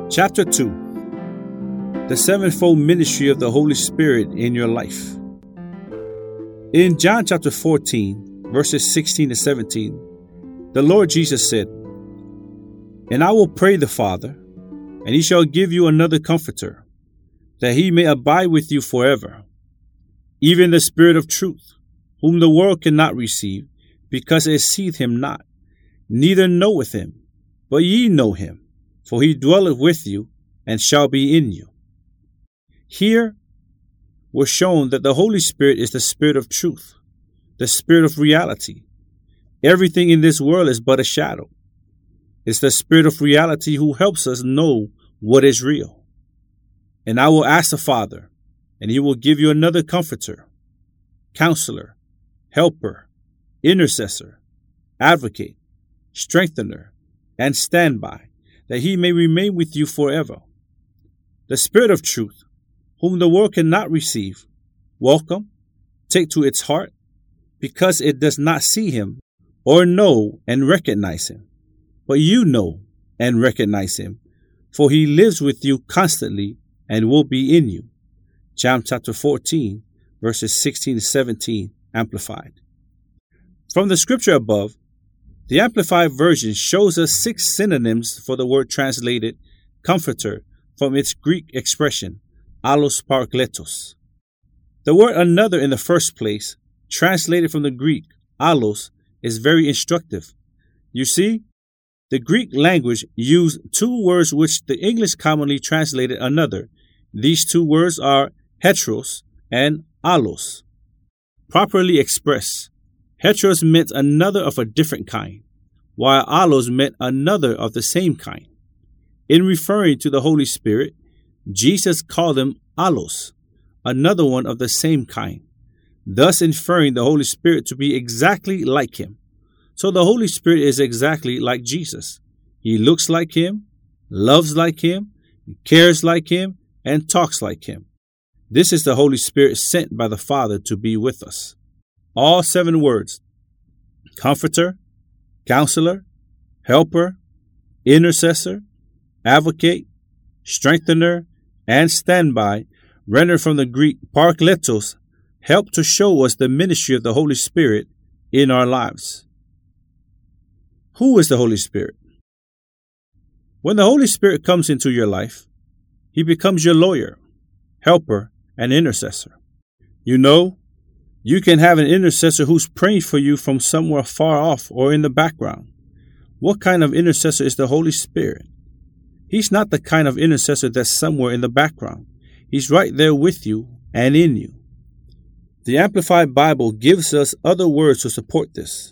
Chapter 2. The sevenfold ministry of the Holy Spirit in your life. In John chapter 14, verses 16 to 17, the Lord Jesus said, "And I will pray the Father, and he shall give you another comforter, that he may abide with you forever, even the Spirit of truth, whom the world cannot receive, because it seeth him not, neither knoweth him. But ye know him, for he dwelleth with you, and shall be in you." Here was shown that the Holy Spirit is the Spirit of truth, the Spirit of reality. Everything in this world is but a shadow. It's the Spirit of reality who helps us know what is real. "And I will ask the Father, and he will give you another comforter, counselor, helper, intercessor, advocate, strengthener, and standby, that he may remain with you forever. The Spirit of truth, whom the world cannot receive, welcome, take to its heart, because it does not see him, or know and recognize him. But you know and recognize him, for he lives with you constantly and will be in you." John chapter 14, verses 16 to 17, Amplified. From the scripture above, the Amplified Version shows us 6 synonyms for the word translated comforter from its Greek expression, allos parakletos. The word another in the first place, translated from the Greek, allos, is very instructive. You see, the Greek language used 2 words which the English commonly translated another. These 2 words are heteros and allos. Properly expressed, heteros meant another of a different kind, while allos meant another of the same kind. In referring to the Holy Spirit, Jesus called him allos, another one of the same kind, thus inferring the Holy Spirit to be exactly like him. So the Holy Spirit is exactly like Jesus. He looks like him, loves like him, cares like him, and talks like him. This is the Holy Spirit sent by the Father to be with us. All 7 words, comforter, counselor, helper, intercessor, advocate, strengthener, and standby, rendered from the Greek parakletos, help to show us the ministry of the Holy Spirit in our lives. Who is the Holy Spirit? When the Holy Spirit comes into your life, he becomes your lawyer, helper, and intercessor. You can have an intercessor who's praying for you from somewhere far off or in the background. What kind of intercessor is the Holy Spirit? He's not the kind of intercessor that's somewhere in the background. He's right there with you and in you. The Amplified Bible gives us other words to support this.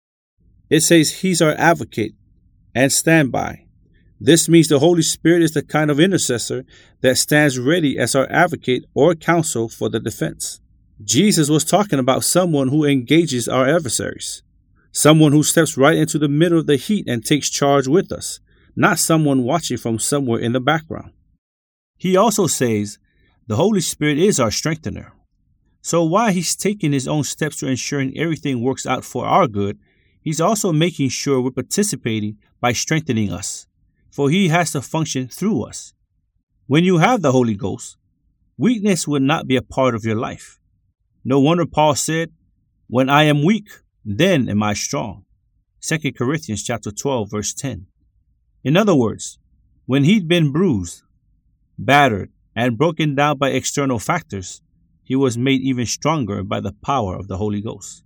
It says he's our advocate and standby. This means the Holy Spirit is the kind of intercessor that stands ready as our advocate or counsel for the defense. Jesus was talking about someone who engages our adversaries, someone who steps right into the middle of the heat and takes charge with us, not someone watching from somewhere in the background. He also says the Holy Spirit is our strengthener. So while he's taking his own steps to ensuring everything works out for our good, he's also making sure we're participating by strengthening us, for he has to function through us. When you have the Holy Ghost, weakness will not be a part of your life. No wonder Paul said, "When I am weak, then am I strong." 2 Corinthians chapter 12, verse 10. In other words, when he'd been bruised, battered, and broken down by external factors, he was made even stronger by the power of the Holy Ghost.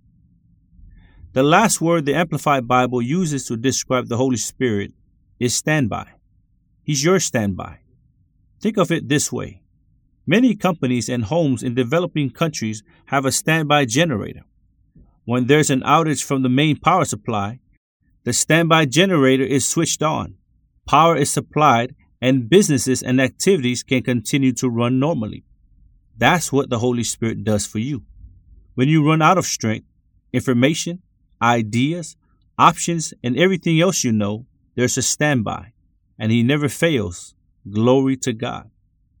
The last word the Amplified Bible uses to describe the Holy Spirit is standby. He's your standby. Think of it this way. Many companies and homes in developing countries have a standby generator. When there's an outage from the main power supply, the standby generator is switched on, power is supplied, and businesses and activities can continue to run normally. That's what the Holy Spirit does for you. When you run out of strength, information, ideas, options, and everything else you know, there's a standby, and he never fails. Glory to God.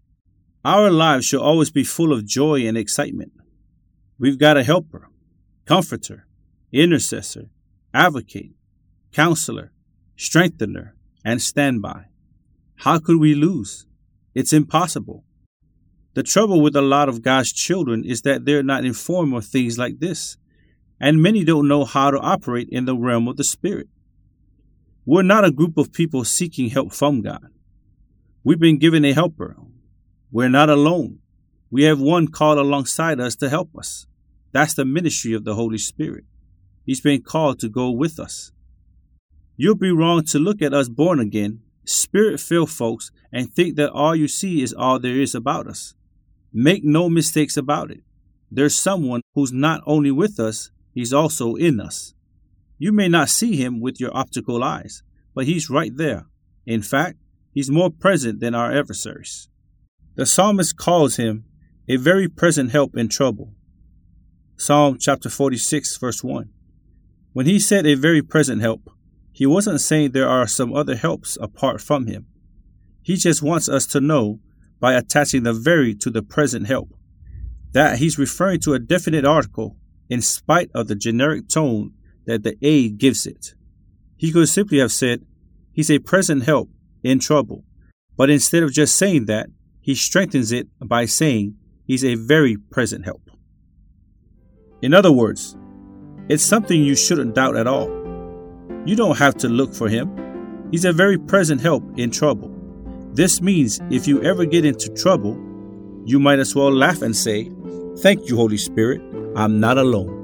Our lives should always be full of joy and excitement. We've got a helper, comforter, intercessor, advocate, counselor, strengthener, and standby. How could we lose? It's impossible. The trouble with a lot of God's children is that they're not informed of things like this, and many don't know how to operate in the realm of the Spirit. We're not a group of people seeking help from God. We've been given a helper. We're not alone. We have one called alongside us to help us. That's the ministry of the Holy Spirit. He's been called to go with us. You'll be wrong to look at us born again, Spirit-filled folks and think that all you see is all there is about us. Make no mistakes about it. There's someone who's not only with us, he's also in us. You may not see him with your optical eyes, but he's right there. In fact, he's more present than our adversaries. The psalmist calls him a very present help in trouble. Psalm chapter 46, verse 1. When he said a very present help, he wasn't saying there are some other helps apart from him. He just wants us to know, by attaching the very to the present help, that he's referring to a definite article in spite of the generic tone that the a gives it. He could simply have said, he's a present help in trouble, but instead of just saying that, he strengthens it by saying he's a very present help. In other words, it's something you shouldn't doubt at all. You don't have to look for him. He's a very present help in trouble. This means if you ever get into trouble, you might as well laugh and say, "Thank you, Holy Spirit, I'm not alone."